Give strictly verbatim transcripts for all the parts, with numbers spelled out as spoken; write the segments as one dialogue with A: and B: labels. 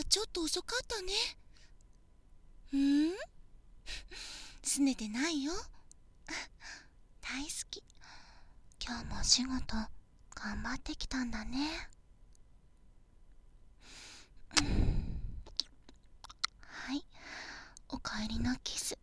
A: ちょっと遅かったね。うんすねてないよ。大好き。今日もお仕事頑張ってきたんだね。はい、おかえりのキス。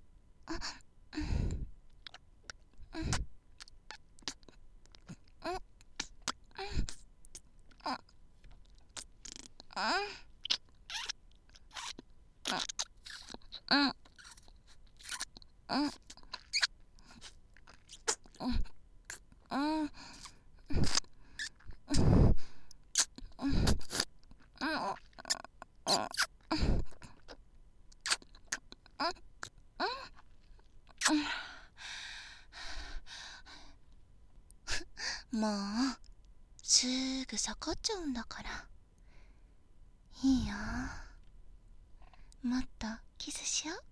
A: もうすぐ下がっちゃうんだからいいよ。もっとキスしよう。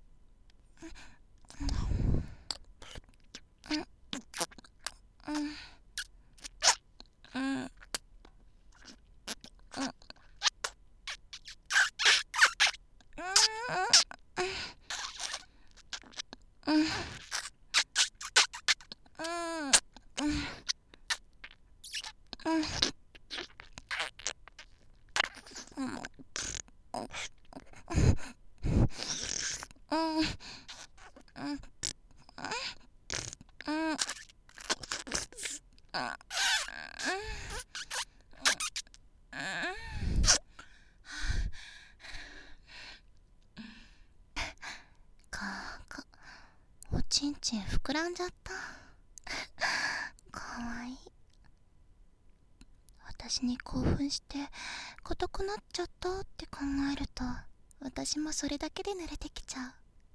A: おちんちん膨らんじゃった。かわいい。私に興奮して硬くなっちゃったって考えると、私もそれだけで慣れてきちゃう。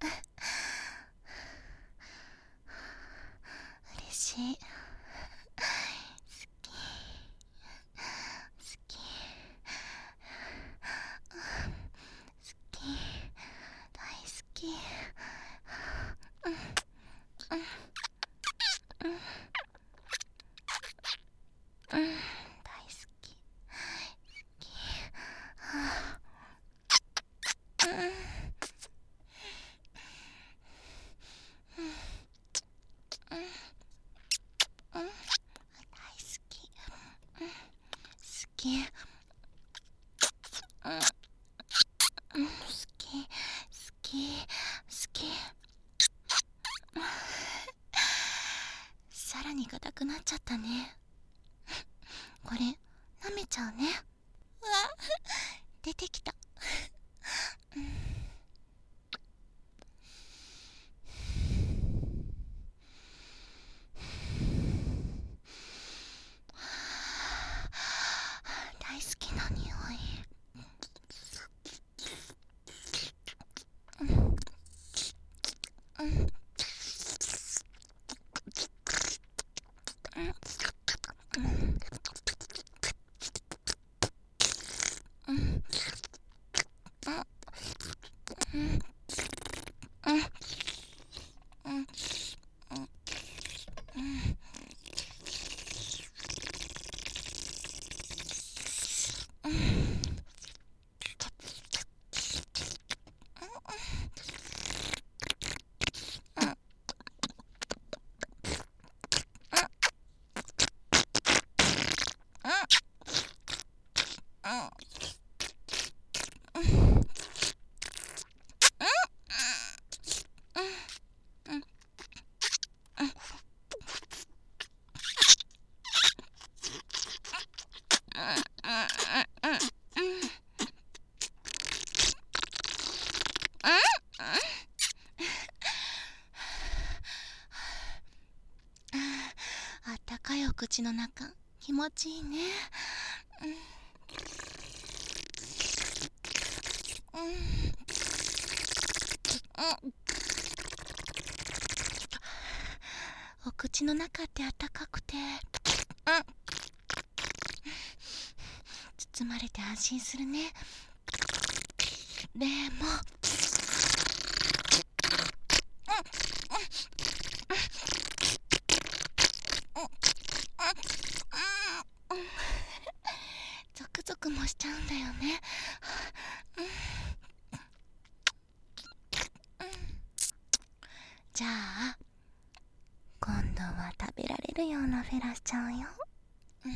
A: 嬉しい。好き好き好き、大好き。うんうんうん、大好き好き。はあ、うん大好き、うん、好き、うん、好き好き好き。さらに硬くなっちゃったね。これ舐めちゃうね。うわ、出てきた。大好きな匂い。あったかいお口の中、気持ちいいね。うんうん、お口の中ってあったかくて、包まれて安心するね。でもゾクゾクもしちゃうんだよね。 じゃあ今度は食べられるようなフェラしちゃうよ。うん。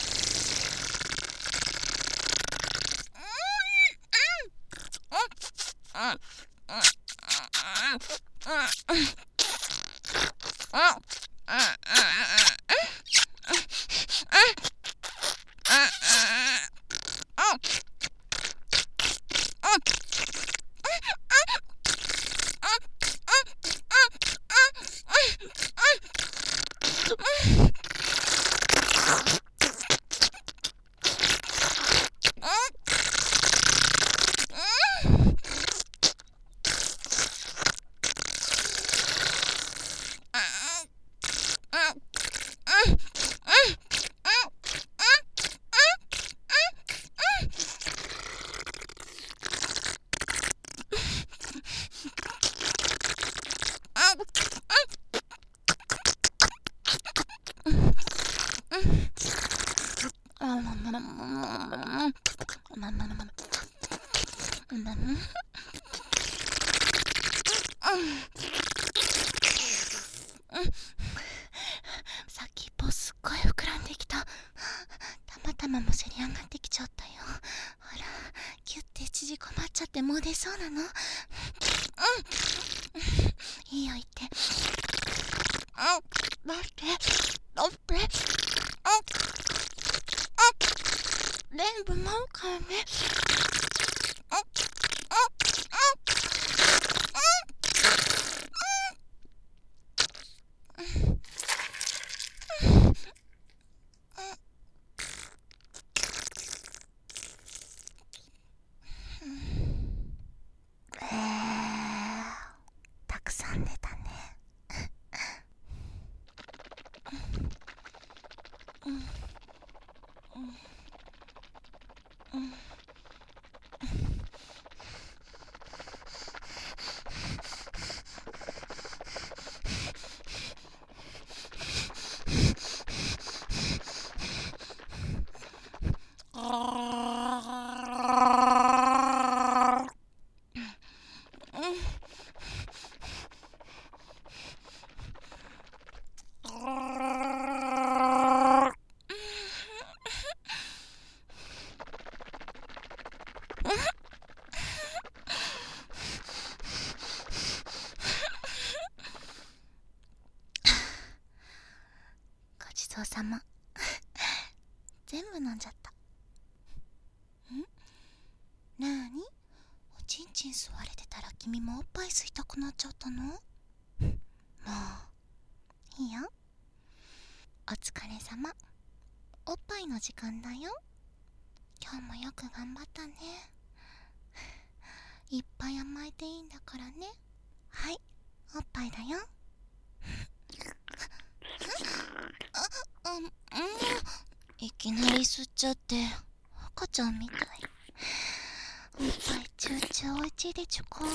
A: 先っぽすっごい膨らんできた。たまたまもせり上がってきちゃったよ。ほら、キュッて縮こまっちゃってもう出そうなの。うん、いいよ言って。うん、待って、待って、うん、全部舞うからね。たくさん出たね。うんうんうんごちそうさま。全部飲んじゃった。ん？なーに？おちんちん吸われてたら君もおっぱい吸いたくなっちゃったの？もういいよ。お疲れ様。おっぱいの時間だよ。今日もよく頑張ったね。いっぱい甘えていいんだからね。はい、おっぱいだよ。あ、うん、うん、いきなり吸っちゃって赤ちゃんみたい。おっぱいチューチューおいちいでちゅかー。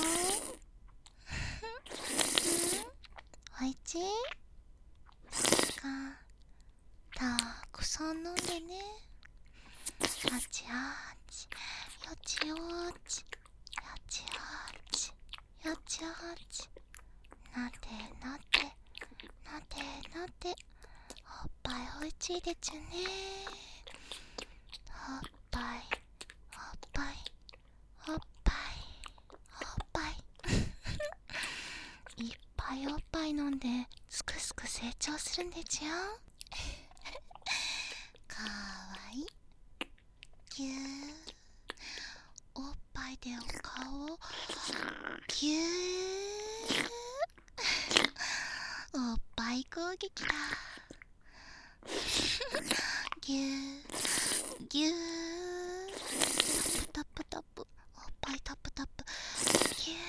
A: おいちいか。たくさん飲んでね。あちあち、よちよち、よちあち、よちあち、なでなで、なでなで、おっぱいおいちいでちゅね。おっぱい、おっぱい、おっぱい、おっぱい。いっぱいおっぱい飲んですくすく成長するんでちゅよ。かわいい。ぎゅー。おっぱいでお顔をぎゅー。おっぱい攻撃だ。ぎゅーぎゅー。タップタップタップ、おっぱいタップタップ、ぎゅ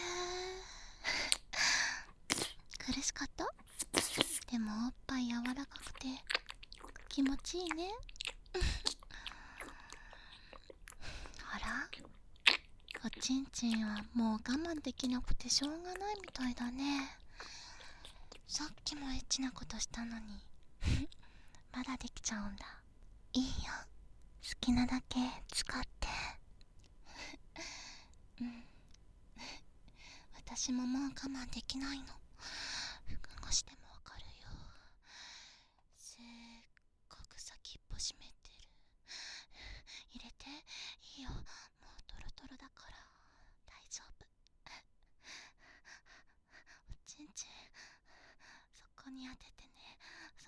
A: ー。苦しかった？でもおっぱい柔らかくて気持ちいいね。あら、おちんちんはもう我慢できなくてしょうがないみたいだね。さっきもエッチなことしたのにまだできちゃうんだ。いいよ、好きなだけ使ってうん私ももう我慢できないの。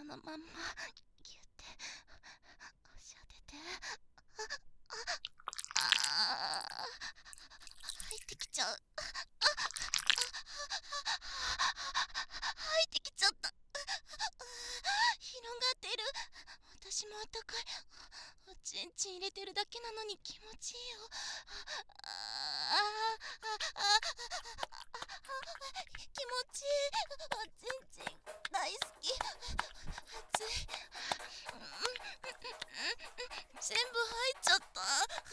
A: のまんまギュって足当てて、ああ入ってきちゃう。入ってきちゃった。広がってる。私もあったかい。おちんちん入れてるだけなのに気持ちいいよ。ああ気持ちいい。おちんちん大好き。熱い。全部入っちゃった。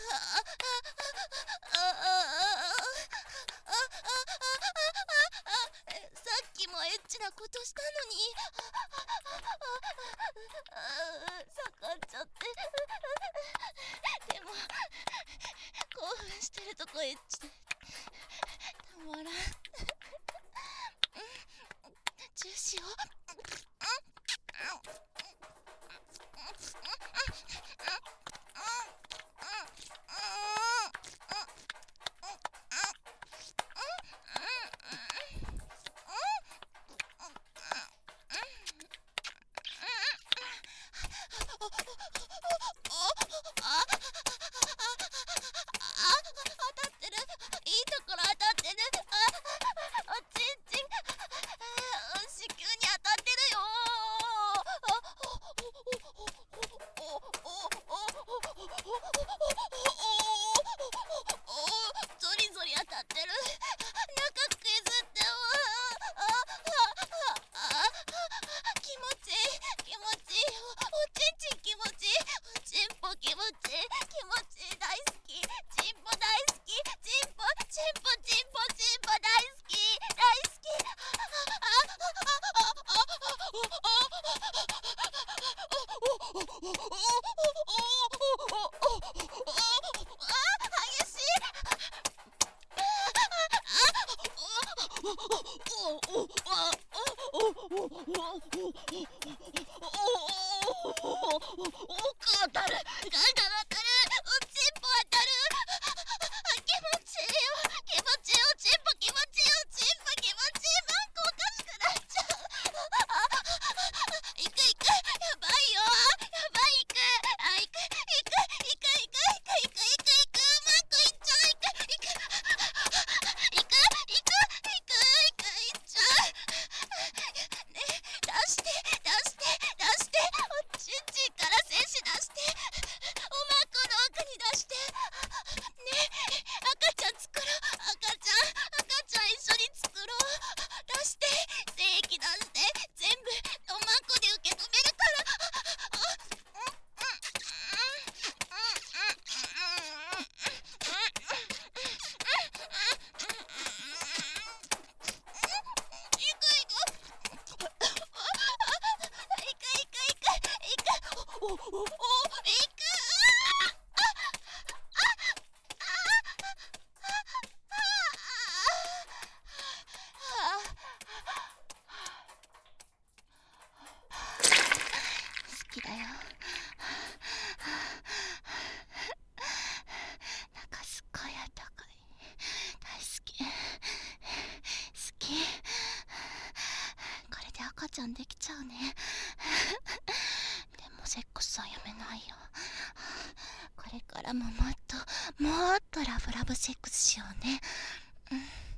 A: さっきもエッチなことしたのに下がっちゃって。でも興奮してるとこエッチでたまらん。チューしよう。奥当たる。ガンガン当たる。おちんぽ当たる。気持ちいいよ。気持ちいい。おちんぽ気持ちいい。おちんぽ気持ちいい。なんかおかしくなっちゃう。行く行く。やばいよ。やばい。行く。あ、行く行く行く行く行く行く行く行く。うまくいっちゃう。行く行く行く行く行く行く行っちゃう。ね、出して出して出して。おちんちんから精子出して。おまこの奥に出して。ね、赤ちゃん作ろう。赤ちゃん赤ちゃん一緒に作ろう。出して精液出して。全部おまこで受け止めるから。おおお、行く。好きだよ。なんかすっごいあったかい。大好き。好き。これで赤ちゃんできちゃうね。でもセックスはやめないよ。これからももっともっとラブラブセックスしようね。うん。